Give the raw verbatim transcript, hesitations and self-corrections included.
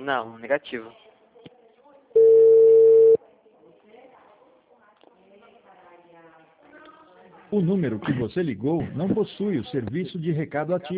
Não, negativo. O número que você ligou não possui o serviço de recado ativo.